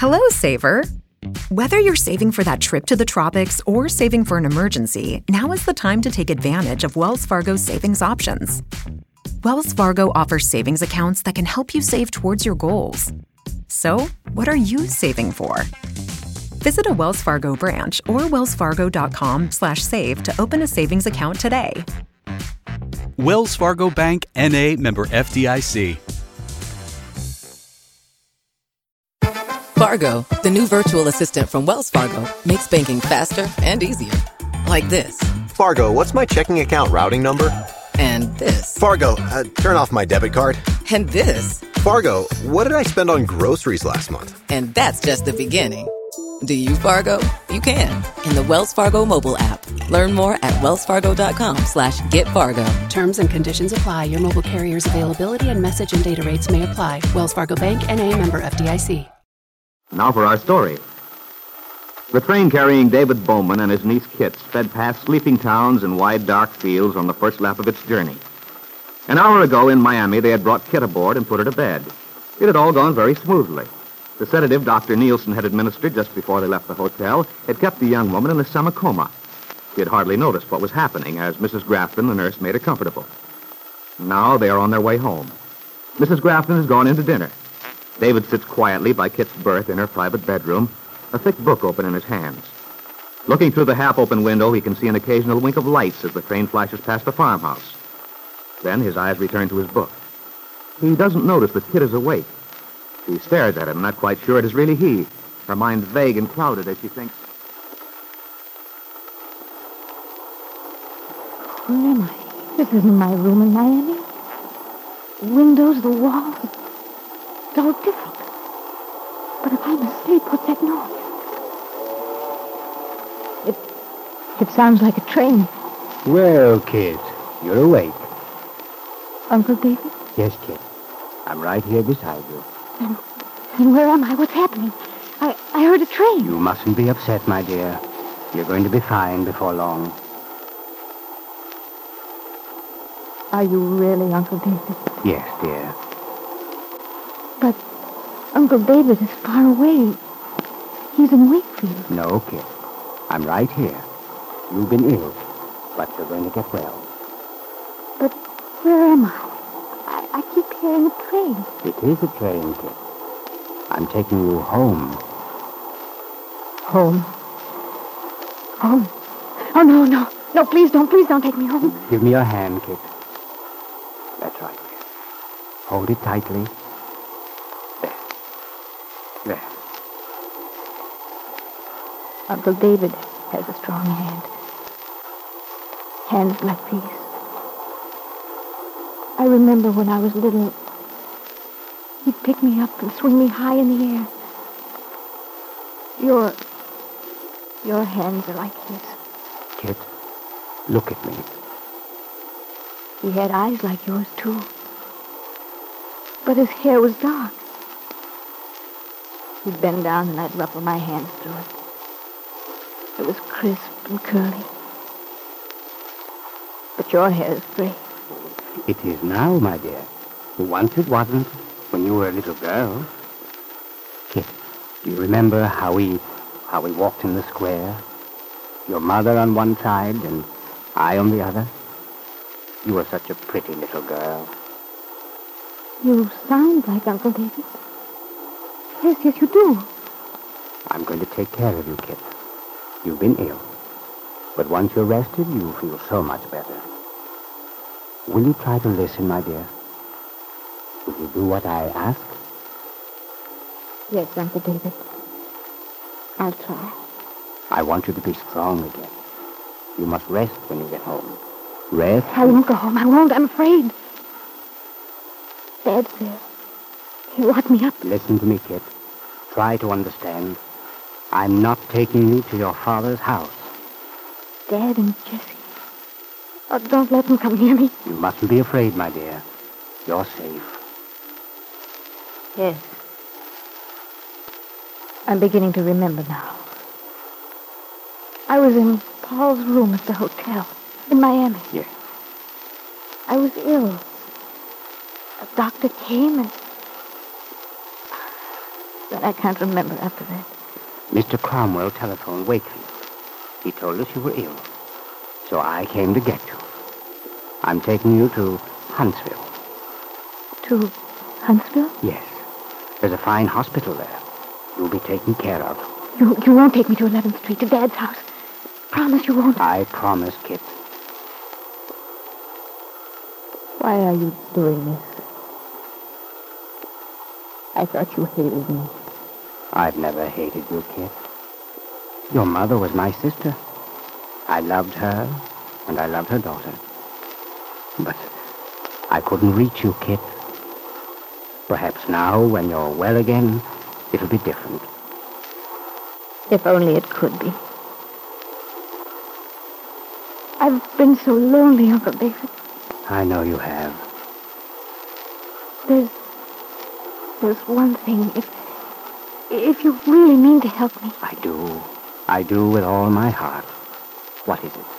Hello, saver. Whether you're saving for that trip to the tropics or saving for an emergency, now is the time to take advantage of Wells Fargo's savings options. Wells Fargo offers savings accounts that can help you save towards your goals. So, what are you saving for? Visit a Wells Fargo branch or wellsfargo.com/save to open a savings account today. Wells Fargo Bank, N.A., member FDIC. Fargo, the new virtual assistant from Wells Fargo, makes banking faster and easier. Like this. Fargo, what's my checking account routing number? And this. Fargo, turn off my debit card. And this. Fargo, what did I spend on groceries last month? And that's just the beginning. Do you, Fargo? You can in the Wells Fargo mobile app. Learn more at wellsfargo.com/getfargo. Terms and conditions apply. Your mobile carrier's availability and message and data rates may apply. Wells Fargo Bank, N.A., member FDIC. Now for our story. The train carrying David Bowman and his niece Kit sped past sleeping towns and wide dark fields on the first lap of its journey. An hour ago in Miami, they had brought Kit aboard and put her to bed. It had all gone very smoothly. The sedative Dr. Nielsen had administered just before they left the hotel had kept the young woman in a semi-coma. She had hardly noticed what was happening as Mrs. Grafton, the nurse, made her comfortable. Now they are on their way home. Mrs. Grafton has gone in to dinner. David sits quietly by Kit's berth in her private bedroom, a thick book open in his hands. Looking through the half-open window, he can see an occasional wink of lights as the train flashes past the farmhouse. Then his eyes return to his book. He doesn't notice that Kit is awake. She stares at him, not quite sure it is really he. Her mind vague and clouded as she thinks, where am I? This isn't my room in Miami. The windows, the walls, it's all different. But if I'm asleep, what's that noise? It sounds like a train. Well, kid, you're awake. Uncle David? Yes, kid. I'm right here beside you. And where am I? What's happening? I heard a train. You mustn't be upset, my dear. You're going to be fine before long. Are you really Uncle David? Yes, dear. But Uncle David is far away. He's in Wakefield. No, kid. I'm right here. You've been ill, but you're going to get well. But where am I? I keep hearing a train. It is a train, kid. I'm taking you home. Home? Home? Oh, no. No, please don't take me home. Give me your hand, kid. That's right. Hold it tightly. There. Uncle David has a strong hand. Hands like these. I remember when I was little, he'd pick me up and swing me high in the air. Your hands are like his. Kid, look at me. He had eyes like yours, too. But his hair was dark. He'd bend down and I'd ruffle my hands through it. It was crisp and curly. But your hair is gray. It is now, my dear. Once it wasn't when you were a little girl. Kit, do you remember how we walked in the square? Your mother on one side and I on the other? You were such a pretty little girl. You sound like Uncle David. Yes, you do. I'm going to take care of you, Kit. You've been ill. But once you're rested, you'll feel so much better. Will you try to listen, my dear? Will you do what I ask? Yes, Uncle David. I'll try. I want you to be strong again. You must rest when you get home. Rest? I won't go home. I won't. I'm afraid. Dad's there. He'll lock me up. Listen to me, Kit. Try to understand. I'm not taking you to your father's house. Dad and Jessie. Oh, don't let them come near me. You mustn't be afraid, my dear. You're safe. Yes. I'm beginning to remember now. I was in Paul's room at the hotel in Miami. Yes. I was ill. A doctor came and But I can't remember after that. Mr. Cromwell telephoned Wakefield. He told us you were ill. So I came to get you. I'm taking you to Huntsville. To Huntsville? Yes. There's a fine hospital there. You'll be taken care of. You won't take me to 11th Street, to Dad's house. Promise you won't. I promise, Kit. Why are you doing this? I thought you hated me. I've never hated you, Kit. Your mother was my sister. I loved her, and I loved her daughter. But I couldn't reach you, Kit. Perhaps now, when you're well again, it'll be different. If only it could be. I've been so lonely, Uncle David. I know you have. There's one thing. If you really mean to help me. I do. I do with all my heart. What is it?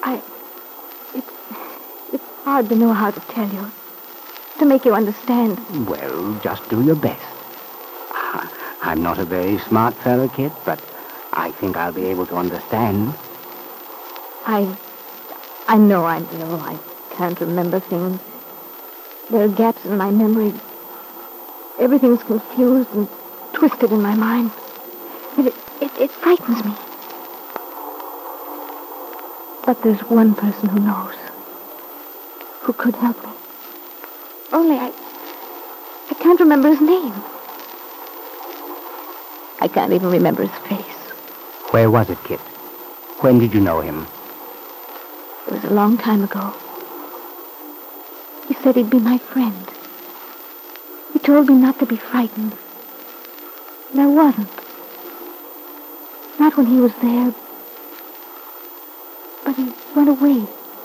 It's hard to know how to tell you. To make you understand. Well, just do your best. I'm not a very smart fellow, Kit, but I think I'll be able to understand. I know I'm ill. I can't remember things. There are gaps in my memory. Everything's confused and twisted in my mind. It frightens me. But there's one person who knows. Who could help me. Only I can't remember his name. I can't even remember his face. Where was it, Kit? When did you know him? It was a long time ago. He said he'd be my friend. He told me not to be frightened. And I wasn't. Not when he was there. But he went away.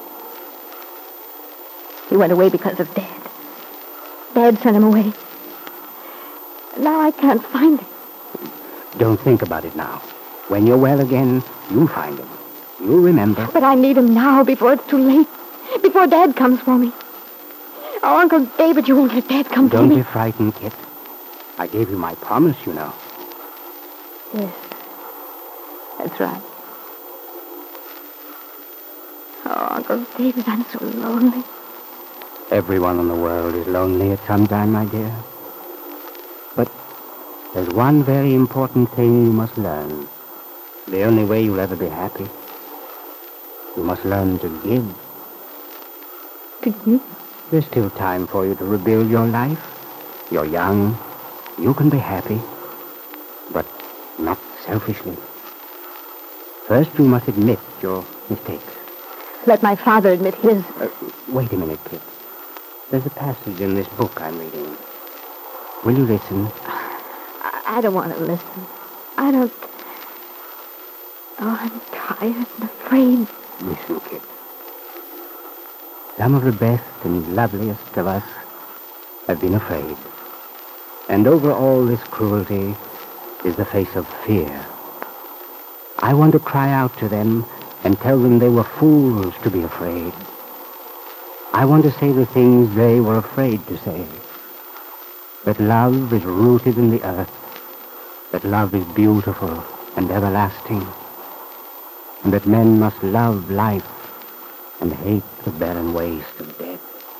He went away because of Dad. Dad sent him away. Now I can't find him. Don't think about it now. When you're well again, you'll find him. You'll remember. But I need him now before it's too late. Before Dad comes for me. Oh, Uncle David, you won't let Dad come for me. Don't be frightened, Kit. I gave you my promise, you know. Yes. That's right. Oh, Uncle David, I'm so lonely. Everyone in the world is lonely at some time, my dear. But there's one very important thing you must learn. The only way you'll ever be happy. You must learn to give. To give? There's still time for you to rebuild your life. You're young. You can be happy. But not selfishly. First, you must admit your mistakes. Let my father admit his. Wait a minute, Kit. There's a passage in this book I'm reading. Will you listen? I don't want to listen. I don't... Oh, I'm tired and afraid. Listen, Kit. Some of the best and loveliest of us have been afraid. And over all this cruelty is the face of fear. I want to cry out to them and tell them they were fools to be afraid. I want to say the things they were afraid to say. That love is rooted in the earth. That love is beautiful and everlasting. And that men must love life and hate the barren waste of death.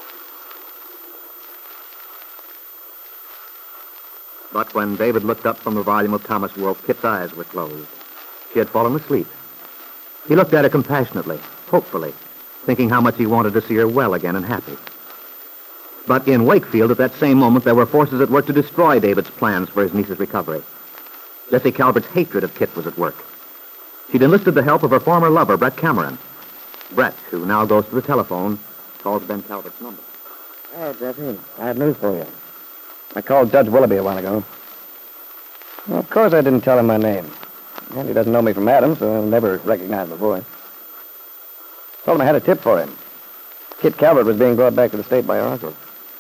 But when David looked up from the volume of Thomas Wolfe, Kit's eyes were closed. She had fallen asleep. He looked at her compassionately, hopefully, thinking how much he wanted to see her well again and happy. But in Wakefield, at that same moment, there were forces at work to destroy David's plans for his niece's recovery. Jessie Calvert's hatred of Kit was at work. She'd enlisted the help of her former lover, Brett Cameron. Brett, who now goes to the telephone, calls Ben Calvert's number. Hey, Jessie, I have news for you. I called Judge Willoughby a while ago. Well, of course I didn't tell him my name. And he doesn't know me from Adam, so I'll never recognize my voice. Told him I had a tip for him. Kit Calvert was being brought back to the state by her uncle.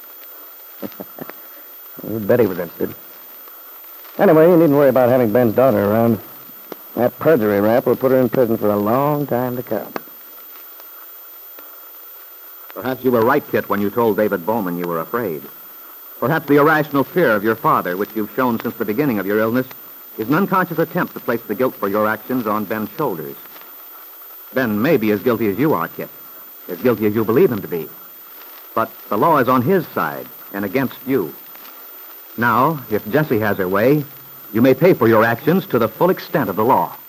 You bet he was interested. Anyway, you needn't worry about having Ben's daughter around. That perjury rap will put her in prison for a long time to come. Perhaps you were right, Kit, when you told David Bowman you were afraid. Perhaps the irrational fear of your father, which you've shown since the beginning of your illness, is an unconscious attempt to place the guilt for your actions on Ben's shoulders. Ben may be as guilty as you are, Kit, as guilty as you believe him to be. But the law is on his side and against you. Now, if Jessie has her way, you may pay for your actions to the full extent of the law.